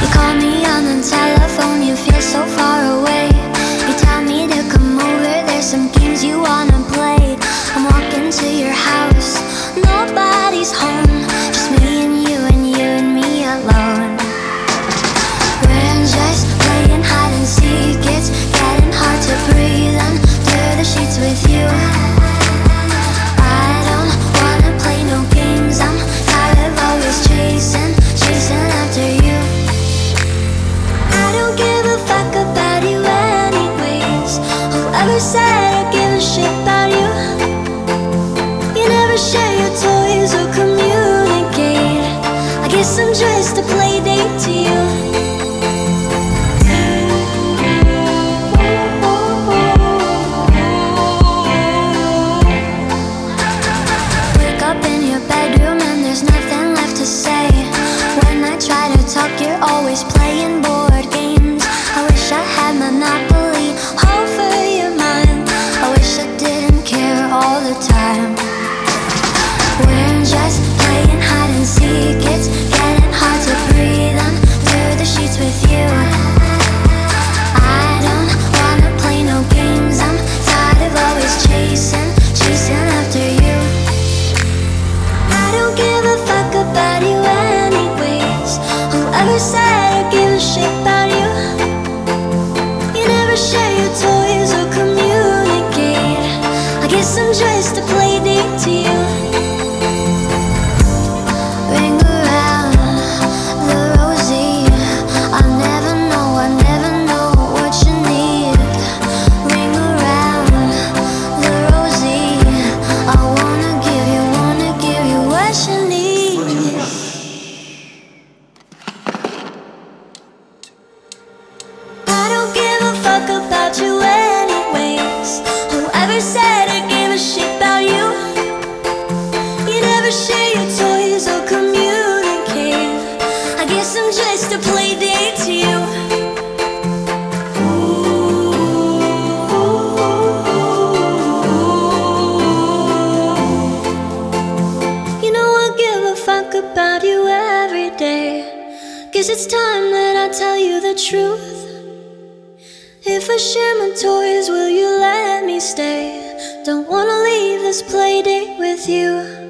You call me on the telephone, you feel so far away. You tell me to come over, there's some games you wanna play. I'm walking to your house, nobody's home, just me and you and you and me alone. We're just playing hide and seek, it's getting hard to breathe under the sheets with you. I don't wanna play no games, I'm tired of always chasing after you. I don't give a fuck about you anyways. Whoever said I give a shit about you? You never share your toys or communicate. I guess I'm just a play date to you. Wake up in your bedroom and there's nothing left to say. When I try to talk, you're always playing board games. I wish I had Monopoly over your mind. I wish I didn't care all the time. We're just playing hide and seek, it's getting hard to breathe under the sheets with you. I don't wanna play no games, I'm tired of always chasing after you. I don't give a fuck about you anyways. Whoever said I give a shit about you? You never share your toys or communicate. I guess I'm just a play date to you. Ring around the rosy, I never know what you need. Ring around the rosy, I wanna give you what you need. I don't give a fuck about you anyways. Whoever said I gave a shit about you? You never share your toys or communicate. I guess I'm just a play date to you. You know I give a fuck about you every day. Guess it's time that I tell you the truth. If I share my toys, will you let me stay? Don't wanna leave this play date with you.